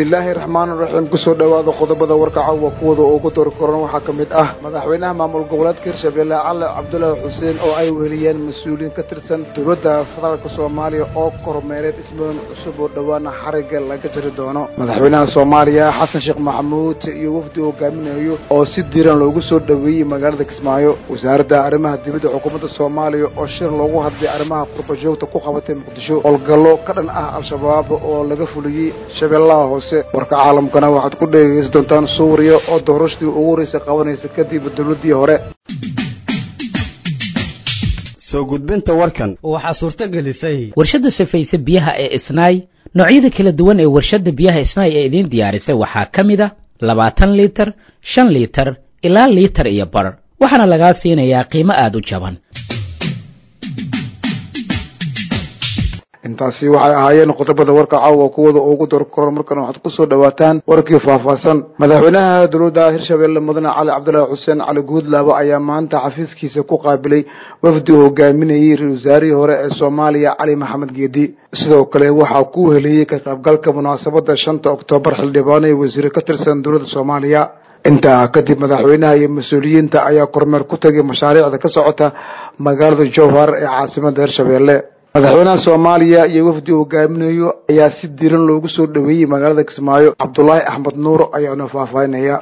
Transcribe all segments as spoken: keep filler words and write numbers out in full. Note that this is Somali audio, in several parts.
bismillaahi raxmaani raxiim kusoo dhawaada qodobada warkaca waa kuwada ugu door koran waxaa ka mid ah madaxweynaha maamul goboleedka Hirshabelle Cali Cabdullaahi Xuseen oo ay weheliyeen mas'uuliyiin ka tirsan dowladda federaalka Soomaaliya oo kormeeray dhismooyin cusub oo dhawaana xariga laga jiri doono madaxweynaha Soomaaliya Xasan Sheekh Maxamuud iyo wafdi hogaaminayo oo si diiran loogu soo dhaweeyay magaalada Kismaayo wasaaradda arrimaha dibadda xukuumadda Soomaaliya oo shir loogu hadlay arrimaha qurba-joogta ku qabatay Muqdisho olgalo ka dhan ah al-shabaab oo laga fuliyay Shabeellaha hoose warka caalamkana waxaad ku dhageysan doontaan Suuriya oo doorashadii ugu horeysay qabanaysa kadib dawladii hore soo gudbinta warkan waxa suurta gelisay warshada safaysa biyaha ee Isnaay noocyada kala duwan ee warshada biyaha Isnaay ee idin diyaarisay waxa kamid ah labaatan litir shan litir ilaa litir iyo bar waxaana laga siinayaa qiimo aad u jaban intaasi waxay ahaayeen qodobada warka caawa kuwada ugu door koran markan waxaad ku soo dhawaataan warkii faahfaahsan madaxweynaha dowladda Hirshabelle Mudane Cali Cabdullaahi Xuseen Cali Guudlaabo ayaa maanta xafiiskiisa ku qaabilay wafdi hogaaminayay ra'iisul wasaarihii hore ee Soomaaliya Cali Maxamed Geedi sidoo kale waxa ku heliyay ka qaybgalka munaasabadda shanta Oktoobar xildhibaan ee wasiir ka tirsan dowladda Soomaaliya inta kadib madaxweynaha iyo mas'uuliyiinta ayaa kormeer ku tagay mashaariicda ka socota magaalada Jowhar ee caasimadda Hirshabelle madaxweynaha Soomaaliya iyo wafdi hogaaminayo ayaa si diiran loogu soo dhaweeyay magaalada Kismaayo Cabdullaahi Axmed Nuur ayaa faahfaahinaya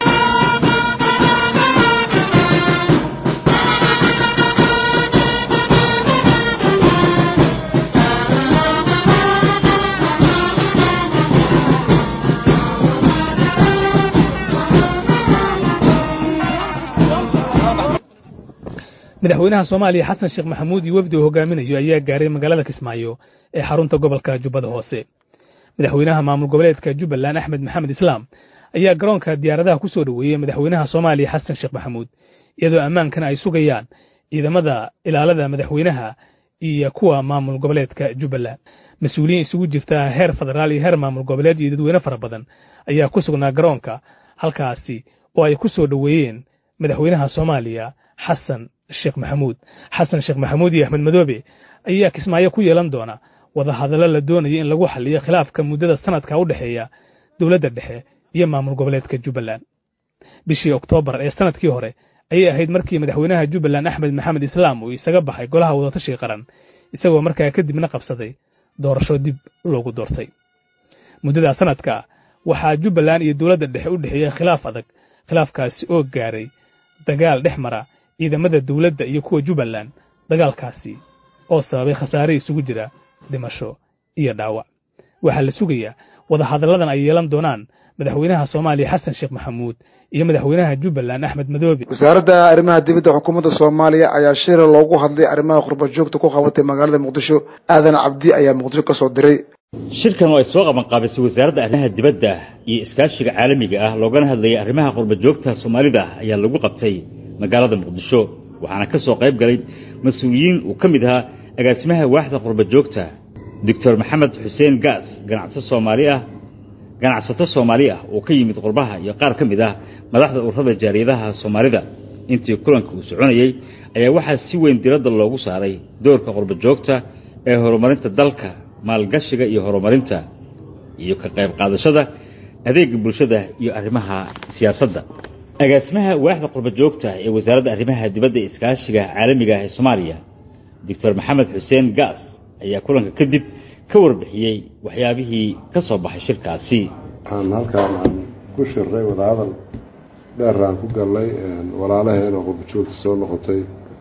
madaxweynaha Soomaaliya Xasan Sheekh Maxamuud iyo wafdi hogaaminayo ayaa gaaray magaalada Kismaayo ee xarunta gobolka Jubbada Hoose madaxweynaha maamul goboleedka Jubbaland Axmed Maxamed Islaam ayaa garoonka diyaaradaha ku soo dhaweeyay madaxweynaha Soomaaliya Xasan Sheekh Maxamuud iyadoo amaankana ay sugayaan ciidamada ilaalada madaxweynaha iyo kuwa maamul goboleedka Jubbaland mas'uuliyiin isugu jirta heer federaal iyo heer maamul goboleed iyo dadweyne fara badan ayaa ku sugnaa garoonka halkaasi oo ay ku soo dhaweeyeen madaxweynaha Soomaaliya Xasan Sheekh Maxamuud Xasan Sheekh Maxamuud iyo Axmed Madoobe ayaa Kismaayo ku yeelan doona wada hadallo la doonayo in lagu xalliyo khilaafka muddada sanadka u dhaxeeya dawladda dhexe iyo maamul goboleedka Jubbaland bishii Oktoobar ee sanadkii hore ayay ahayd markii madaxweynaha Jubbaland Axmed Maxamed Islaam uu isaga baxay golaha wadatashiga qaran isagoo markaa kadibna qabsaday doorasho dib loogu doortay muddada sanadka waxaa Jubbaland iyo dawladda dhexe u dhaxeeyay khilaaf adag khilaafkaasi oo gaaray dagaal dhexmara ciidamada dawladda iyo kuwa Jubbaland dagaalkaasi oo sababay khasaare isugu jira dhimasho iyo dhaawac waxa la sugayaa wada hadalladan ay yeelan doonaan madaxweynaha Soomaaliya Xasan Sheekh Maxamuud iyo madaxweynaha Jubbaland Axmed Madoobe wasaaradda arrimaha dibadda xukuumadda Soomaaliya ayaa shir loogu hadlay arrimaha qurba-joogta ku qabatay magaalada Muqdisho aadan cabdi ayaa Muqdisho ka soo diray shirkan oo ay soo qaban qaabisay wasaaradda arrimaha dibadda iyo iskaashiga caalamiga ah loogana hadlayay arrimaha qurba-joogta Soomaalida ayaa lagu qabtay magaalada Muqdisho waxaana ka soo qayb galay mas'uuliyiin uu kamid ahaa agaasimaha waaxda qurba-joogta Doctor Maxamed Xuseen Gaas ganacsato Soomaali ah ganacsato Soomaali ah oo ka yimid qurbaha iyo qaar kamid ah madaxda ururada jaariyadaha Soomaalida intii kulanku soconayay ayaa waxa si weyn diiradda loogu saaray doorka qurba-joogta ee horumarinta dalka maalgashiga iyo horumarinta iyo ka qayb qaadashada adeegga bulshada iyo arrimaha siyaasadda agaasimaha waaxda qurba-joogta ee wasaaradda arrimaha dibadda iskaashiga caalamiga ah ee Soomaaliya Doctor Maxamed Xuseen Gaas ayaa kulanka kadib ka warbixiyay waxyaabihii ka soo baxay shirkaasi aan halkaan aan ku shirray wada hadal dheer aan ku galnay walaalaheena qurba-joogta soo noqotay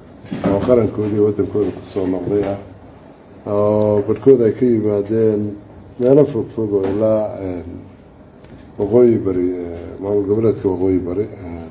oo qarankoodii wadankooda ku soo noqday ah oo barkooda ay ka yimaadeen meelo fogfog oo ilaa waqooyi bari maamul goboleedka waqooyi bari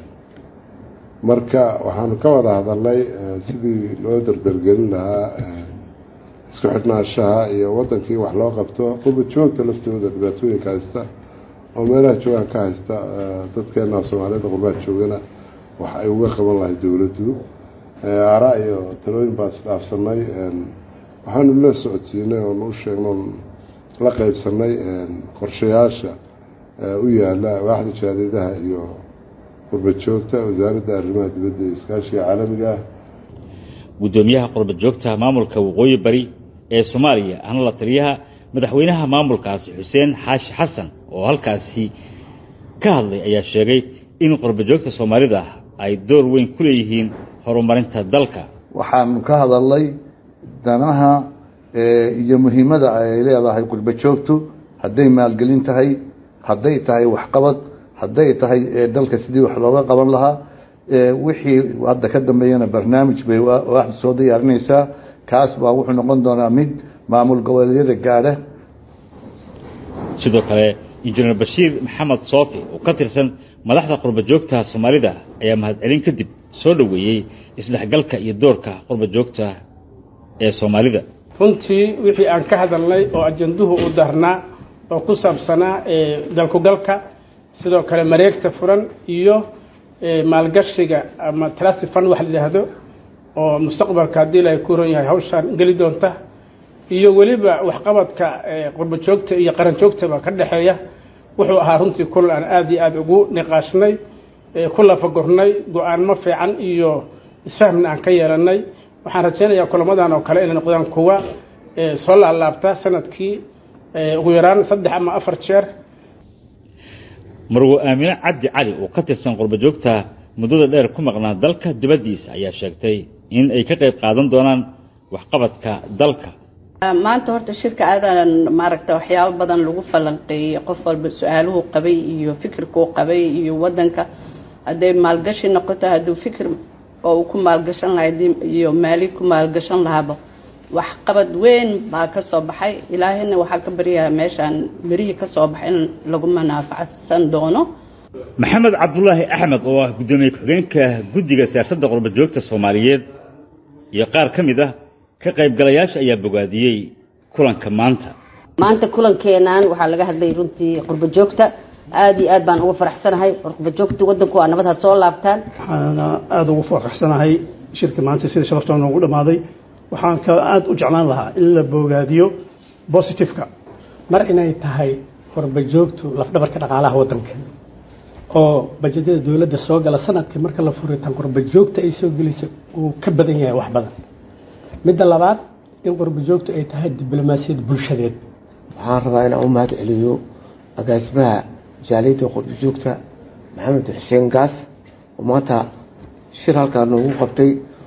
marka waxaanu ka wada hadalnay sidii loo dardargelin lahaa isku xidhnaanshaha iyo wadankii wax loo qabto qurba-joogta laftooda dhibaatooyinka haysta oo meelaha joogaan ka haysta dadkeena Soomaalida qurbaha joogana wax ay uga qaban lahayd dawladdu aaraa iyo talooyin baan isdhaafsanay waxaanu la socodsiinay oo u sheegnay la qaybsanay qorshayaasha u yaala waaxda jaariyadaha iyo qurba-joogta wasaaradda arrimaha dibadda iyo iskaashiga caalamiga ah gudoomiyaha qurba-joogta maamulka waqooyi bari ee Soomaaliya ahna la taliyaha madaxweynaha maamulkaasi Xuseen Xaashi Xasan oo halkaasi ka hadlay ayaa sheegay in qurba joogta Soomaalida ay door weyn ku leeyihiin horumarinta dalka. waxaan ka hadalay danaha iyo muhiimada ay leedahay qurba joogtu haday maalgelin tahay haday tahay wax qabad haday tahay dalka sidii wax looga qaban lahaa wixii hadda ka dambeeyana barnaamij bay wax soo diyaarinaysaa kaas baa wuxuu noqon doonaa mid maamul goboleedyada gaara. sidoo kale injineer Bashiir Maxamed Soofi oo ka tirsan madaxda qurba joogta Soomaalida ayaa mahadcelin kadib soo dhaweeyay isdhexgalka iyo doorka qurba joogta ee Soomaalida. runtii wixii aan ka hadalnay oo ajanduhu u darnaa oo ku saabsanaa ee dalku galka sidoo kale mareegta furan iyo maalgashiga ama trust fund wax la yiraahdo oo mustaqbalka hadii ay ku ron yahay hawshan gali doonta iyo waliba wax qabadka qurba joogta iyo qaran joogta ka dhaxeeya wuxuu ahaa runtii kul aan aad iyo aad ugu niqaashnay kula fagornay go'aanmo fiican iyo isfahmin aan ka yeelanay. waxaan rajaynayaa kulamadan oo kale inay noqdaan kuwa soo laalaabta sanadkii ugu yaraan saddex ama afar jeer. Marwo Aamina Cabdi Cali oo ka tirsan qurba joogta muddada dheer ku maqnaa dalka dibadiisa ayaa sheegtay in ay ka qayb qaadan doonaan wax qabadka dalka. maanta horta shirka aadan maaragta waxyaabo badan lagu falanqeeyay qof walba su'aaluhu qabay iyo fikirku qabay iyo wadanka haday maalgashi noqoto haduu fikir oo ku maalgashan lahayd iyo maali ku maalgashan lahaaba wax qabad weyn baa ka soo baxay. ilaahayna waxa ka bariyaa meeshan mirihi ka soo baxay in lagu manaafacaadsan doono. Maxamed Cabdullaahi Axmed oo ah gudoomiye ku-xigeenka guddiga siyaasadda qurba joogta Soomaaliyeed iyo qaar kamid ah ka qaybgalayaasha ayaa bogaadiyay kulanka maanta. maanta kulankeenan waxa laga hadlay runtii qurba joogta aad iyo aad baan ugu faraxsanahay qurba joogta wadanku waa nabad ha soo laabtaan. waxaan aad ugu faraxsanahay shirka maanta sida sharafta noogu dhamaaday. waxaan ka aad u jeclaan lahaa in la bogaadiyo positive-ka mar inay tahay qurba joogtu laf dhabarka dhaqaalaha wadanka oo bajeedada dawladda soo gala sanadkii marka la furitaan qurba joogta ay soo gelisay uu ka badan yahay wax badan. midda labaad in qurba joogtu ay tahay diblomaasiyad bulshadeed. waxaan rabaa inaan u mahad celiyo agaasimaha jaaliyadda qurba joogta Maxamed Xuseen Gaas oo maanta shir halkaan noogu qabtay.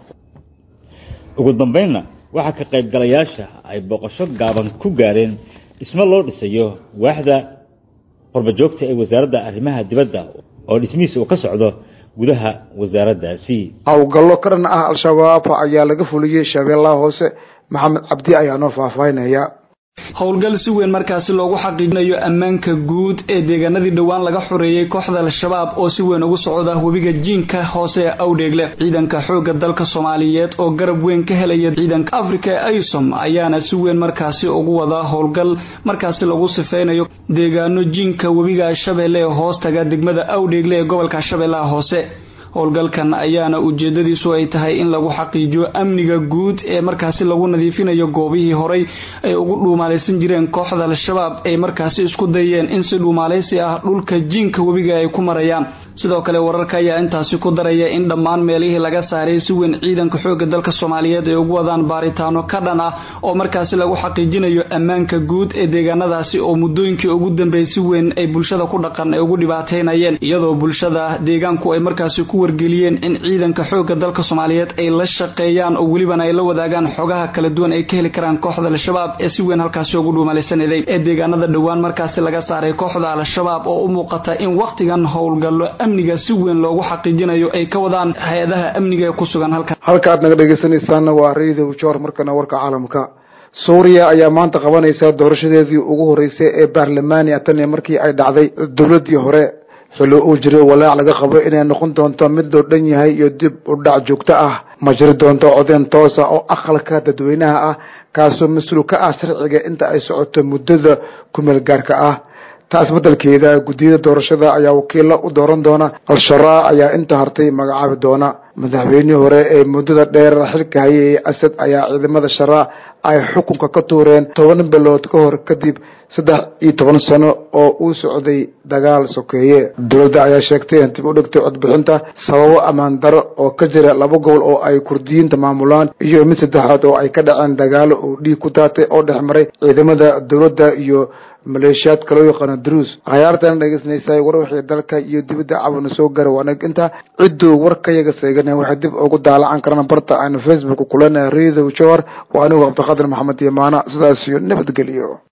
ugu dambeynna waxa ka qaybgalayaasha ay boqosho gaaban ku gaareen isma loo dhisayo waaxda qurba joogta ee wasaaradda arrimaha dibadda oo dhismihiisa uu ka socdo gudaha wasaaraddaasi. hawlgallo karan ah al-shabaab ayaa laga fuliyay Shabeellaha Hoose. Maxamed Cabdi ayaa noo faahfaahinaya. howlgal si weyn markaasi loogu xaqiijinayo ammaanka guud ee deegaanadii dhawaan laga xoreeyay kooxda al-shabaab oo si weyn ugu socda webiga jiinka hoose ee Awdheegle. ciidanka xoogga dalka Soomaaliyeed oo garab weyn ka helaya ciidanka Afrika ee AYSOM ayaana si weyn markaasi ugu wada howlgal markaasi lagu sifeynayo deegaano jiinka webiga Shabeelle ee hoostaga degmada Awdheegle ee gobolka Shabeellaha Hoose. howlgalkan ayaana ujeedadiisu ay tahay in lagu xaqiijiyo amniga guud ee markaasi lagu nadiifinayo goobihii horay ay ugu dhuumaaleysan jireen kooxda al-shabaab ay markaasi isku dayeen in si dhuumaaleysi ah dhulka jiinka webiga ay ku marayaan. sidoo kale wararka ayaa intaasi ku daraya in dhammaan meelihii laga saaray si weyn ciidanka xoogga dalka Soomaaliyeed ay ugu wadaan baaritaano ka dhan ah oo markaasi lagu xaqiijinayo ammaanka guud ee deegaanadaasi oo muddooyinkii ugu dambeeyay si weyn ay bulshada ku dhaqan ay ugu dhibaateynayeen iyadoo bulshada deegaanku ay markaasi ku wargeliyeen in ciidanka xoogga dalka Soomaaliyeed ay la shaqeeyaan oo waliba ay la wadaagaan xogaha kala duwan ay ka heli karaan kooxda al-shabaab ee si weyn halkaasi ugu dhuumaaleysanayay ee deegaanada dhawaan markaasi laga saaray kooxda al-shabaab oo u muuqata in waqtigan howlgallo amniga si weyn loogu xaqiijinayo ay ka wadaan hay'adaha amniga ee ku sugan halkan. halka aad naga dhageysanaysan waa Radio Joor markana warka caalamka. Suuriya ayaa maanta qabanaysa doorashadeedii ugu horeysay ee baarlamaaniga tan markii ay dhacday dawladii hore xilli uu jiray walaac laga qabo inay noqon doonto mid loo dhan yahay iyo dib u dhac joogto ah. ma jiri doonto codeyn toos ah oo aqalka dadweynaha ah kaasoo mas'uul ka ah sharciga inta ay socoto muddada ku meel gaarka ah. taas beddelkeeda guddiyada doorashada ayaa wakiilo u dooran doona. al-sharaa ayaa inta hartay magacaabi doona. madaxweynihii hore ee muddada dheer xilka hayay Asad ayaa ciidamada sharaa ay xukunka ka tuureen toban bilood ka hor kadib saddex iyo toban sano oo uu socday dagaal sokeeye. dowladda ayaa sheegtay in dib u dhigtay codbixinta sababo ammaan daro oo ka jira laba gobol oo ay kurdiyiinta maamulaan iyo mid saddexaad oo ay ka dhaceen dagaalo oo dhiig ku daatay oo dhex maray ciidamada dowladda iyo maleeshiyaadka loo yaqaano druus akhyaartan dhegeysanaysaa war wixii dalka iyo dibadda cabana soo gara waanag inta cidduu warkayaga seegana waxay dib ugu daalacan karaan barta aan Facebook ku leenahay Radio Jawhar waa anigu Cabdiqaadir Maxamed Yamaana sidaas iyo nabadgelyo.